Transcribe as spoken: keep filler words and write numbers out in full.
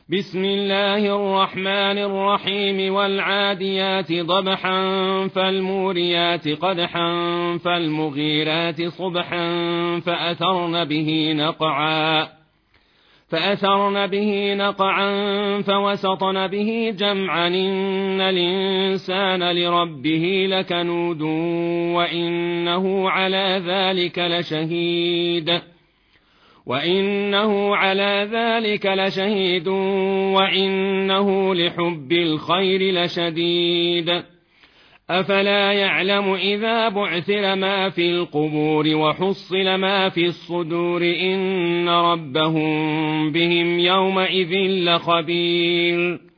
بسم الله الرحمن الرحيم والعاديات ضبحا فالموريات قدحا فالمغيرات صبحا فأثرن به نقعا فأثرن به نقعا فوسطن به جمعا إن الإنسان لربه لكنود وإنه على ذلك لشهيد وإنه على ذلك لشهيد وإنه لحب الخير لشديد أفلا يعلم إذا بعثر ما في القبور وحصل ما في الصدور إن ربهم بهم يومئذ لخبير